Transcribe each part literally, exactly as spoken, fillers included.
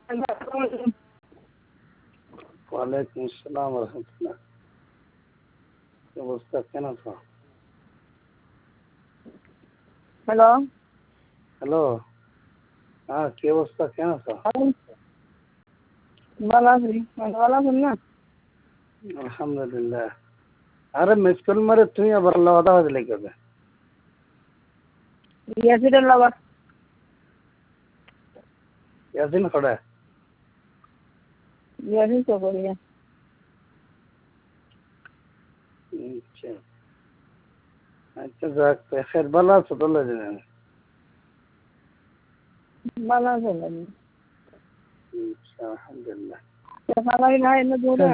ওয়ালাইকুম আসসালাম রহমতুল্লাহ। কি অবস্থা, কেন আছো? হ্যালো হ্যালো, হ্যাঁ কি অবস্থা, কেন আছো? ভালো আছি, ভালো আছেন না? আলহামদুলিল্লাহ। আরে মিস কল মারে তুই আবার আলাদা হয়ে গেলে কবে? ইয়াসিরের লাভার ইয়াসিন খড়া? ইয়াসিন চকরিয়া। আচ্ছা আচ্ছা, যাক খের ভালো আছো তো? ভালো আছেন? আলহামদুলিল্লাহ। সালাই নাই না দূরে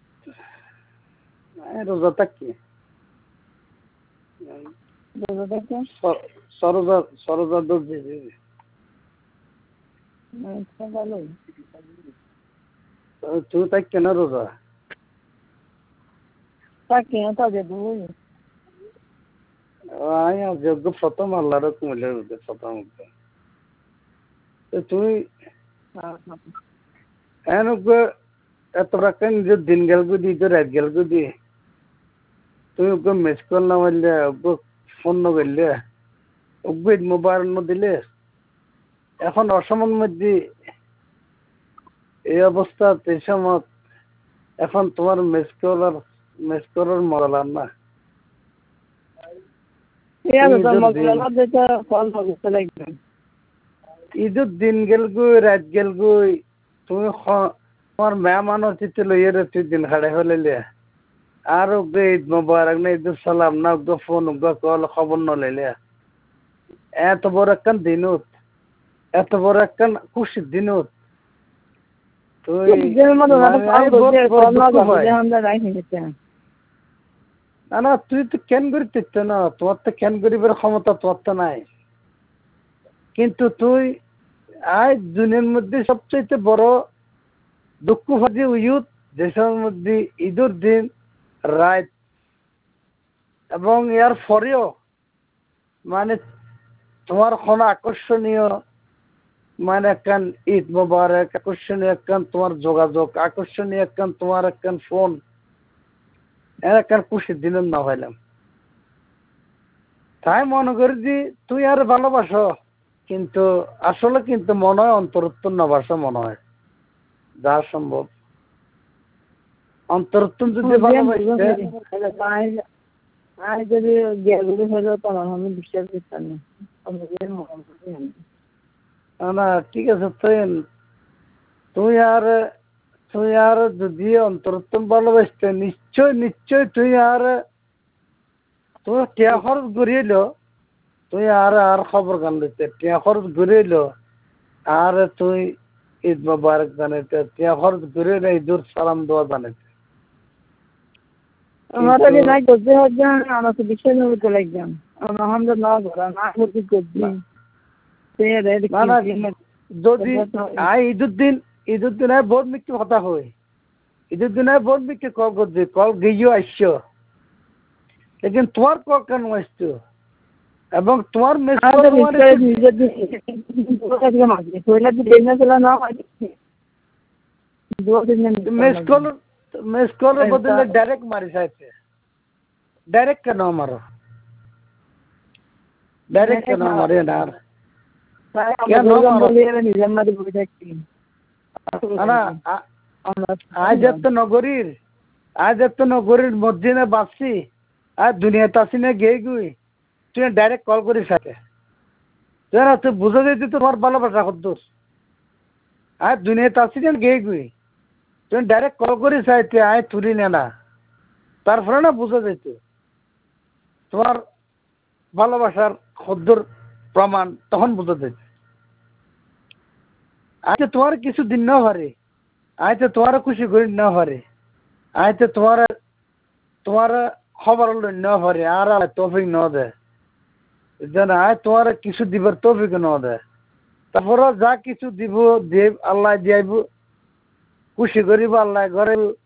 রোজা থাকি দূরে দেখে সরোজা সরোজা দুধ দিয়েছি। আচ্ছা ভালোই। তুই তাই কেন রোজা? তাকে তাদের দুই আয় যোগ্য প্রথম আল্লাহর কুমিল্লার মধ্যে প্রথম। তুই এন এত রাখেন যে দিন গেল গুদি তো রাত গেল গুদি তুই ওকে মিস কল না মারলে ওকে ফোন না করলে ওকে মোবাইল না দিলে এখন অসময়ের মধ্যে এই অবস্থা এই সময় এখন তোমার মিস কল আর মিস কলার মরালাম না। ঈদের দিন গেল গুই রাত গেল গুই তুমি তোমার মেহমান অতিথি লইয়ে রে তুই দিন খাড়ে হলে আর ওকে ঈদ মোবারক না ঈদ সালাম না ওকে ফোন ওকে কল খবর ন লইলে এত বড় একখান দিনত এত বড় একখান খুশির দিনত তুই না না তুই তো কেন করি তিত না তোমার তো কেন করিবার ক্ষমতা তোমার তো নাই কিন্তু তুই আজ দুনিয়ার মধ্যে সবচেয়ে বড় দুঃখ ভাজি ইউথ দেশের মধ্যে ঈদের দিন রাত এবং এর পরেও মানে তোমার কোনো আকর্ষণীয় মানে একখান ঈদ মোবারক আকর্ষণীয় একখান তোমার যোগাযোগ আকর্ষণীয় একখান তোমার একখান ফোন একখান খুশির দিন না হইলাম তাই মনে করি যে তুই আর ভালোবাসো কিন্তু আসলে কিন্তু মনে হয় অন্তরত্ব না ভাষা মনে হয় যা সম্ভব অন্তরত্ব যদি যদি আমি বিশ্বাস করতাম না না ঠিক আছে তুই তুই আর তুই আর যদি অন্তরত্ব ভালোবাসতে নিশ্চয় নিশ্চয় তুই আর তুই টিয়া খরচ ঘুরিয়েলো তুই আর আর খবর গান দিতে টিয়া খরচ ঘুরিয়েলো আর তুই ঈদ মোবারক জানাইতে টিয়া খরচ ঘুরিয়ে ঈদুর সালাম দেওয়া জানাইতে আমাদের নাই করতে হচ্ছে আমাকে বিশ্বাস করতে লাগলাম আমরা না করা না করতে করছি না না যদি আই ঈদের দিন ঈদের দিন বহুত মিথ্যে কথা হয় ঈদের দিন বহুত মিথ্যে কল করছে কল গিয়েও আসছো লেকিন তোমার কল কেন আসছো এবং তোমার মিস কল মিস কলের বদলে ডাইরেক্ট মারি চাইছে ডাইরেক্ট কেন মারো ডাইরেক্ট কেন মারে না আজ এত নগরীর আজ এত নগরীর মসজিদে বাঁচছি আর দুনিয়াতে আসি না গিয়ে গুই তুই ডাইরেক্ট কল করিস সাথে তুই না তুই বুঝে দিতি তোমার ভালোবাসা কদ্দুর আর দুনিয়াতে আসি না গিয়ে গুই তুই ডাইরেক্ট কল করিস চাইতে আয় তুলি নে না তারপরে না বুঝে দিত তোমার ভালোবাসার কদ্দুর প্রমাণ তখন বুঝে দিত আচ্ছা তোমার কিছু দিন না পারে আচ্ছা তোমার খুশি করি না পারে আচ্ছা তোমার তোমার খবর না পারে আর তৌফিক ন দে জানা আয় তোমার কিছু দিবার তৌফিক ন দে তারপরে যা কিছু দিব দেব আল্লাহ দিয়াইব খুশি করিব আল্লাহ ঘরে